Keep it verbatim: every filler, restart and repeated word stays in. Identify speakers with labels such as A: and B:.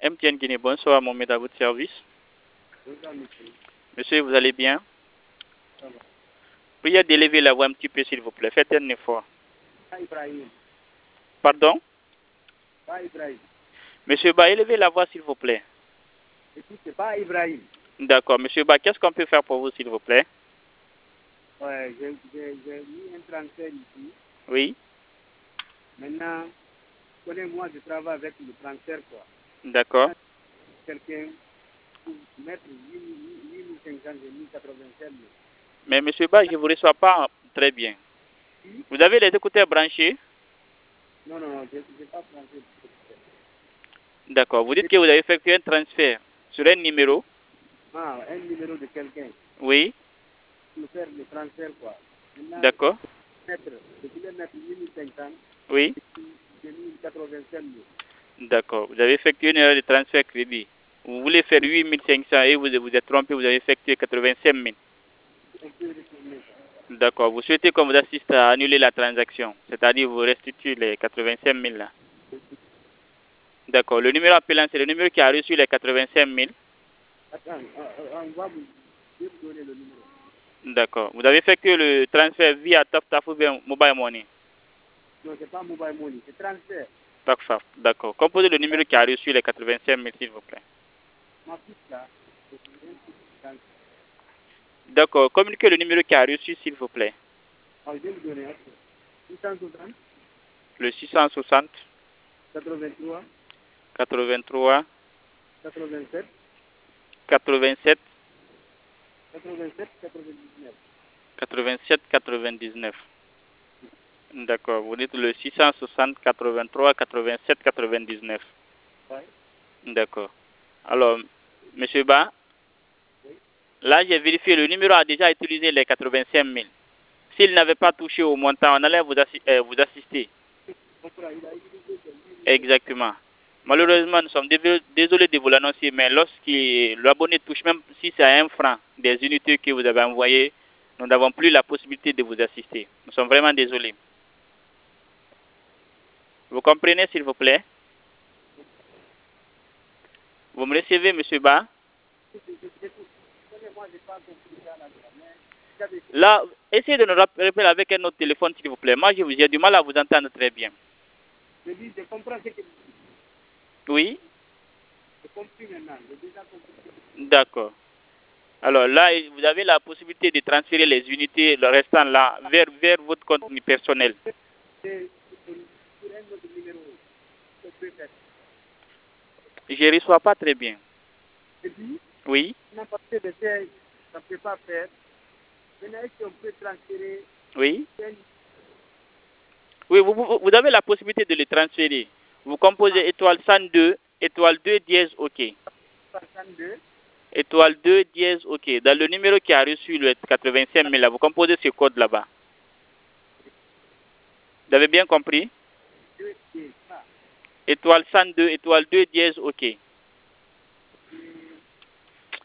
A: M T N Guinée, bonsoir, Mohamed à votre service.
B: Bonsoir, monsieur.
A: Monsieur, vous allez bien?
B: Ça va.
A: Priez d'élever la voix un petit peu, s'il vous plaît. Faites un effort.
B: Pas Ibrahim.
A: Pardon?
B: Pas Ibrahim.
A: Monsieur Ba, élevez la voix, s'il vous plaît.
B: Écoute, c'est pas Ibrahim.
A: D'accord. Monsieur Ba, qu'est-ce qu'on peut faire pour vous, s'il vous plaît?
B: Ouais, j'ai j'ai mis un transfert ici.
A: Oui.
B: Maintenant, connais-moi, je travaille avec le transfert, quoi.
A: D'accord.
B: Quelqu'un pour mettre huit mille cinq cents et mille quatre-vingt-sept.
A: Mais monsieur Ba, je ne vous reçois pas très bien.
B: Oui?
A: Vous avez les écouteurs branchés?
B: Non, non, non, je n'ai pas français.
A: D'accord. Vous dites que vous avez effectué un transfert sur un numéro?
B: Ah, un numéro de quelqu'un.
A: Oui.
B: Pour faire le transfert, quoi.
A: D'accord.
B: Mettre, je voulais mettre huit mille cinq cents
A: Oui.
B: et mille quatre-vingt-sept.
A: D'accord. Vous avez effectué une erreur de transfert crédit. Vous voulez faire huit mille cinq cents et vous vous êtes trompé, vous avez effectué quatre-vingt-cinq mille.
B: On peut retourner ça.
A: D'accord. Vous souhaitez qu'on vous assiste à annuler la transaction, c'est-à-dire vous restituez les quatre-vingt-cinq mille là. D'accord. Le numéro appelant, c'est le numéro qui a reçu les quatre-vingt-cinq mille.
B: Attends, on va vous donner le numéro.
A: D'accord. Vous avez effectué le transfert via TapTap ou bien Mobile Money?
B: Non, c'est pas Mobile Money, c'est transfert.
A: TapTap. D'accord. Composez le numéro qui a reçu les quatre-vingt-cinq mille, s'il vous plaît.
B: Ma fille là, c'est un transfert.
A: D'accord. Communiquez le numéro qui a reçu, s'il vous plaît.
B: Ah, je vais vous donner. six cent soixante.
A: Le six cent soixante.
B: quatre-vingt-trois.
A: quatre-vingt-trois.
B: quatre-vingt-sept.
A: quatre-vingt-sept.
B: quatre-vingt-sept. quatre-vingt-dix-neuf.
A: quatre-vingt-sept quatre-vingt-dix-neuf. D'accord. Vous dites le six cent soixante quatre-vingt-trois quatre-vingt-sept quatre-vingt-dix-neuf.
B: Ouais.
A: D'accord. Alors, monsieur Ba,
B: Oui.
A: là j'ai vérifié, le numéro a déjà utilisé les quatre-vingt-cinq mille. S'il n'avait pas touché au montant, on allait vous, assi euh, vous assister. Exactement. Malheureusement, nous sommes désolés de vous l'annoncer, mais lorsque l'abonné touche, même si c'est à un franc des unités que vous avez envoyées, nous n'avons plus la possibilité de vous assister. Nous sommes vraiment désolés. Vous comprenez, s'il vous plaît? Vous me recevez, monsieur Ba? Là, essayez de nous rappeler avec un autre téléphone, s'il vous plaît. Moi, je vous ai du mal à vous entendre très bien.
B: Je dis, je comprends ce que
A: Oui?
B: je compris maintenant. J'ai déjà compris.
A: D'accord. Alors là, vous avez la possibilité de transférer les unités, le restant là, vers, vers votre compte personnel.
B: C'est sur un autre numéro. Je peux faire.
A: Je ne reçois pas très bien.
B: Je dis,
A: Oui?
B: non, parce que de faire, ça ne peut pas faire. Maintenant, est-ce qu'on peut transférer
A: Oui?
B: un
A: Oui, vous, vous, vous avez la possibilité de le transférer. Vous composez étoile cent deux, étoile deux dièse OK.
B: soixante-deux?
A: Étoile deux dièse OK. Dans le numéro qui a reçu le quatre-vingt-cinq mille là, vous composez ce code là-bas. Vous avez bien compris?
B: deux, et ça.
A: Étoile cent deux, étoile deux dièse OK.